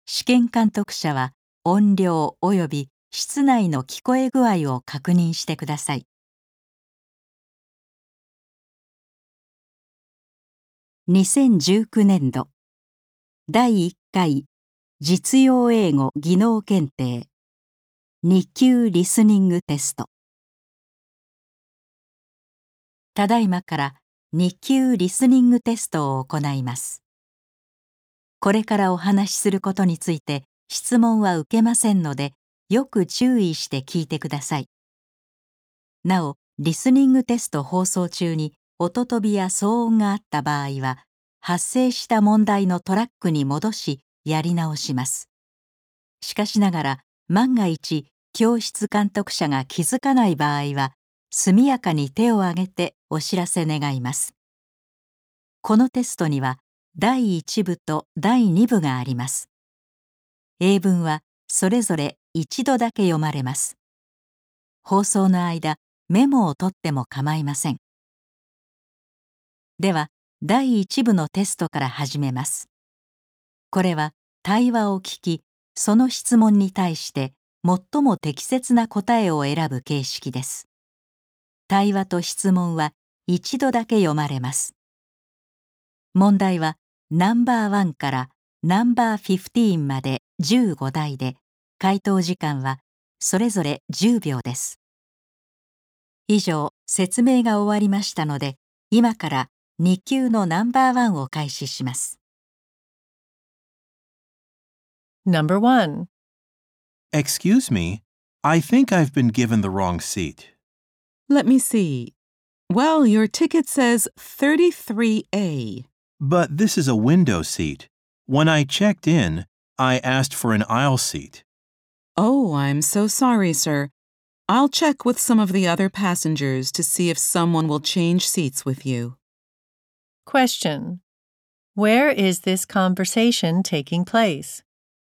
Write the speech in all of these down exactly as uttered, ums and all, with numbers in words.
試験監督者は音量及び室内の聞こえ具合を確認してください。にせんじゅうきゅうねんどだいいっかい実用英語技能検定に級リスニングテスト。ただいまからに級リスニングテストを行います。これからお話しすることについて質問は受けませんので、よく注意して聞いてください。なお、リスニングテスト放送中に音飛びや騒音があった場合は、発生した問題のトラックに戻しやり直します。しかしながら、万が一教室監督者が気づかない場合は、速やかに手を挙げてお知らせ願います。このテストにはだいいち部とだいに部があります。英文はそれぞれ一度だけ読まれます。放送の間、メモを取っても構いません。では、だいいち部のテストから始めます。これは対話を聞き、その質問に対して最も適切な答えを選ぶ形式です。対話と質問は一度だけ読まれます。問題はナンバーワンからナンバーフィフティーンまでじゅうご題で、回答時間はそれぞれじゅうびょうです。以上、説明が終わりましたので、今からに級のナンバーワンを開始します。 Number one. Excuse me, I think I've been given the wrong seat. Let me see. Well, your ticket says thirty-three A. But this is a window seat. When I checked in, I asked for an aisle seat. Oh, I'm so sorry, sir. I'll check with some of the other passengers to see if someone will change seats with you. Question. Where is this conversation taking place?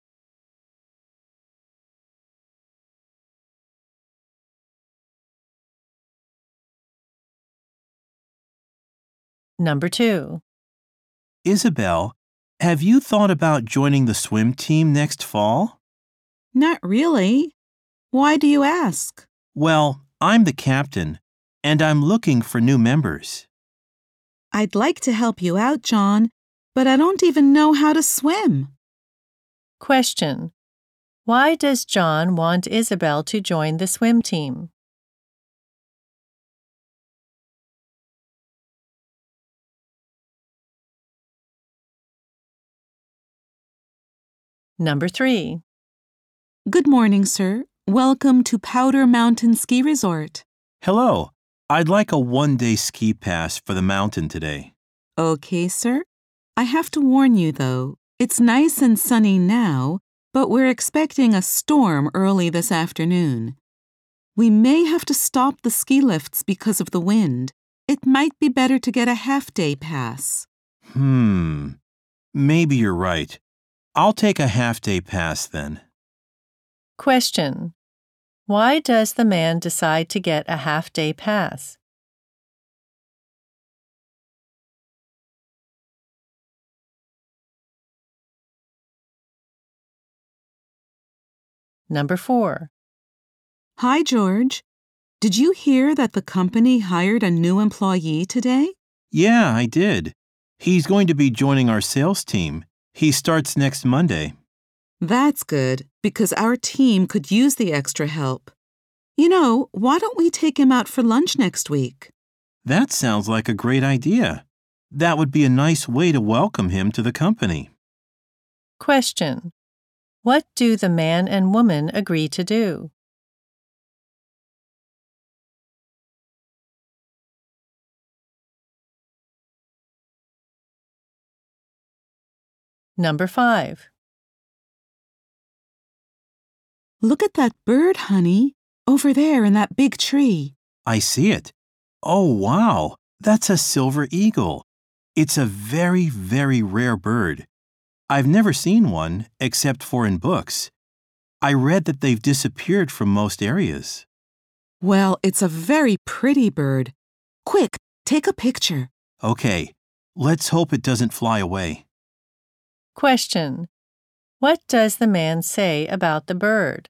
Number two. Isabel, have you thought about joining the swim team next fall? Not really. Why do you ask? Well, I'm the captain, and I'm looking for new members. I'd like to help you out, John, but I don't even know how to swim. Question. Why does John want Isabel to join the swim team? Number three. Good morning, sir. Welcome to Powder Mountain Ski Resort. Hello, I'd like a one-day ski pass for the mountain today. Okay, sir. I have to warn you, though. It's nice and sunny now, but we're expecting a storm early this afternoon. We may have to stop the ski lifts because of the wind. It might be better to get a half-day pass. Hmm, maybe you're right. I'll take a half-day pass then. Question. Why does the man decide to get a half-day pass? Number four. Hi, George. Did you hear that the company hired a new employee today? Yeah, I did. He's going to be joining our sales team. He starts next Monday. That's good, because our team could use the extra help. You know, why don't we take him out for lunch next week? That sounds like a great idea. That would be a nice way to welcome him to the company. Question. What do the man and woman agree to do? Number five. Look at that bird, honey, over there in that big tree. I see it. Oh, wow. That's a silver eagle. It's a very, very rare bird. I've never seen one except for in books. I read that they've disappeared from most areas. Well, it's a very pretty bird. Quick, take a picture. Okay, let's hope it doesn't fly away. Question. What does the man say about the bird?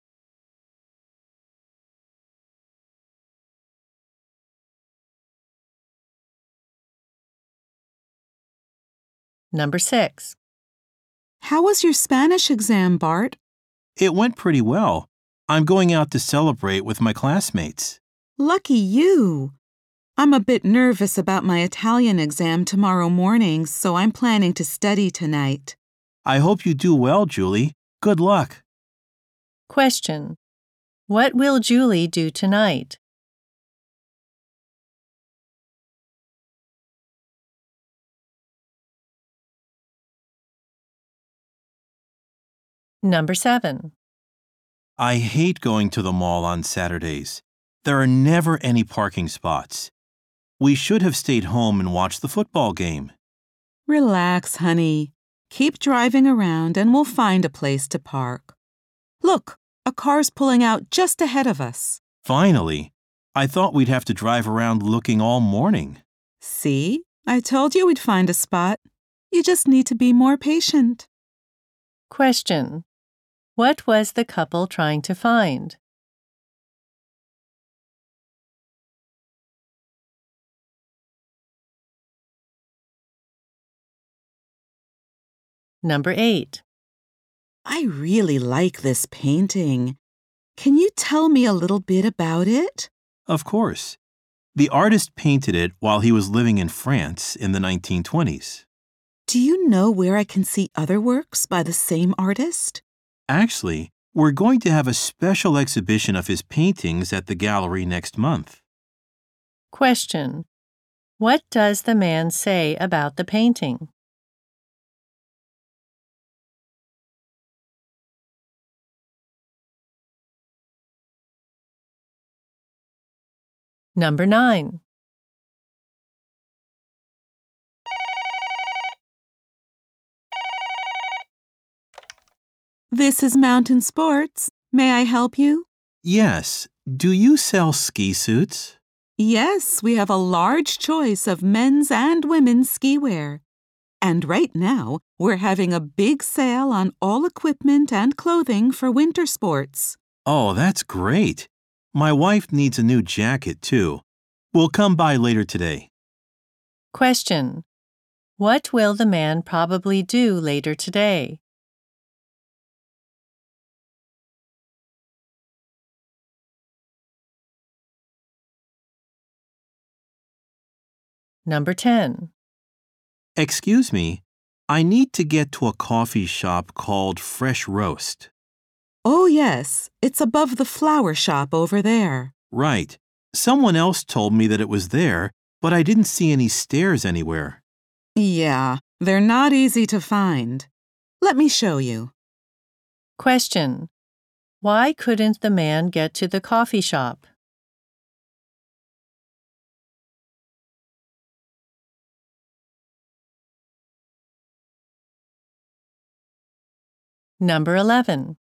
Number six. How was your Spanish exam, Bart? It went pretty well. I'm going out to celebrate with my classmates. Lucky you! I'm a bit nervous about my Italian exam tomorrow morning, so I'm planning to study tonight. I hope you do well, Julie. Good luck. Question. What will Julie do tonight? Number seven. I hate going to the mall on Saturdays. There are never any parking spots. We should have stayed home and watched the football game. Relax, honey. Keep driving around and we'll find a place to park. Look, a car's pulling out just ahead of us. Finally, I thought we'd have to drive around looking all morning. See? I told you we'd find a spot. You just need to be more patient. Question. What was the couple trying to find? Number eight. I really like this painting. Can you tell me a little bit about it? Of course. The artist painted it while he was living in France in the nineteen twenties. Do you know where I can see other works by the same artist? Actually, we're going to have a special exhibition of his paintings at the gallery next month. Question. What does the man say about the painting? Number nine. This is Mountain Sports. May I help you? Yes. Do you sell ski suits? Yes, we have a large choice of men's and women's ski wear. And right now, we're having a big sale on all equipment and clothing for winter sports. Oh, that's great. My wife needs a new jacket, too. We'll come by later today. Question. What will the man probably do later today? Number ten. Excuse me, I need to get to a coffee shop called Fresh Roast. Oh, yes, it's above the flower shop over there. Right. Someone else told me that it was there, but I didn't see any stairs anywhere. Yeah, they're not easy to find. Let me show you. Question. Why couldn't the man get to the coffee shop? Number eleven.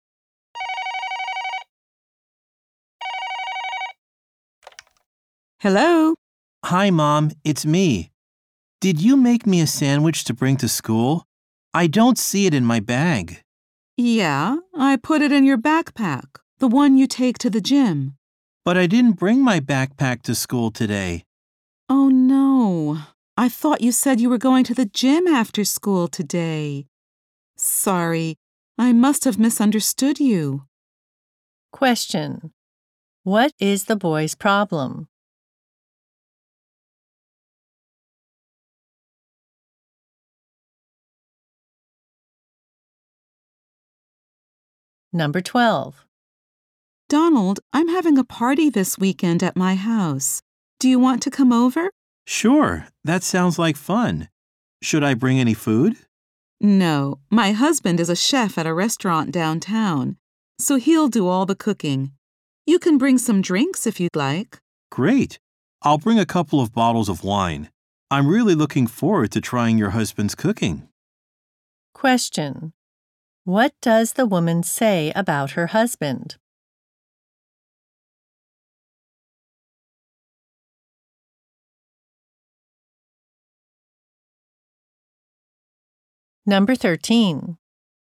Hello? Hi, Mom, it's me. Did you make me a sandwich to bring to school? I don't see it in my bag. Yeah, I put it in your backpack, the one you take to the gym. But I didn't bring my backpack to school today. Oh, no. I thought you said you were going to the gym after school today. Sorry, I must have misunderstood you. Question. What is the boy's problem? Number twelve. Donald, I'm having a party this weekend at my house. Do you want to come over? Sure, that sounds like fun. Should I bring any food? No, my husband is a chef at a restaurant downtown, so he'll do all the cooking. You can bring some drinks if you'd like. Great. I'll bring a couple of bottles of wine. I'm really looking forward to trying your husband's cooking. Question. What does the woman say about her husband? Number thirteen.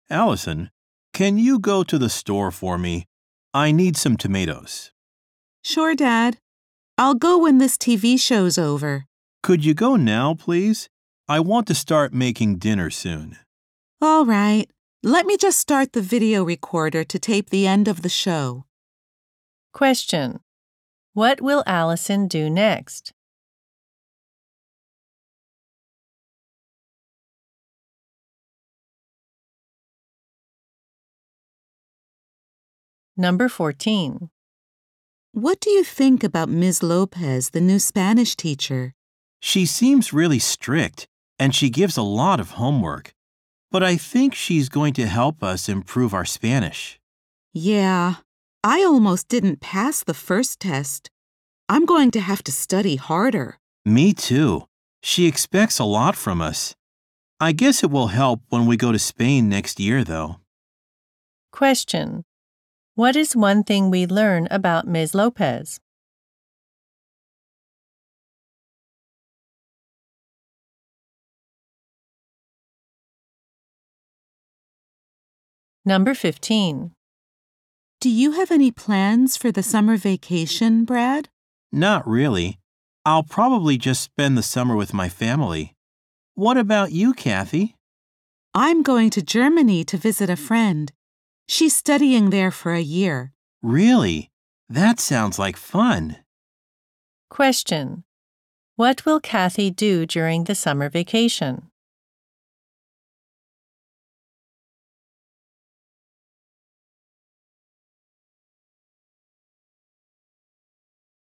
Allison, can you go to the store for me? I need some tomatoes. Sure, Dad. I'll go when this T V show's over. Could you go now, please? I want to start making dinner soon. All right. Let me just start the video recorder to tape the end of the show. Question. What will Allison do next? Number fourteen. What do you think about Miz Lopez, the new Spanish teacher? She seems really strict, and she gives a lot of homework. But I think she's going to help us improve our Spanish. Yeah, I almost didn't pass the first test. I'm going to have to study harder. Me too. She expects a lot from us. I guess it will help when we go to Spain next year, though. Question. What is one thing we learn about Miz Lopez? Number fifteen. Do you have any plans for the summer vacation, Brad? Not really. I'll probably just spend the summer with my family. What about you, Kathy? I'm going to Germany to visit a friend. She's studying there for a year. Really? That sounds like fun. Question. What will Kathy do during the summer vacation?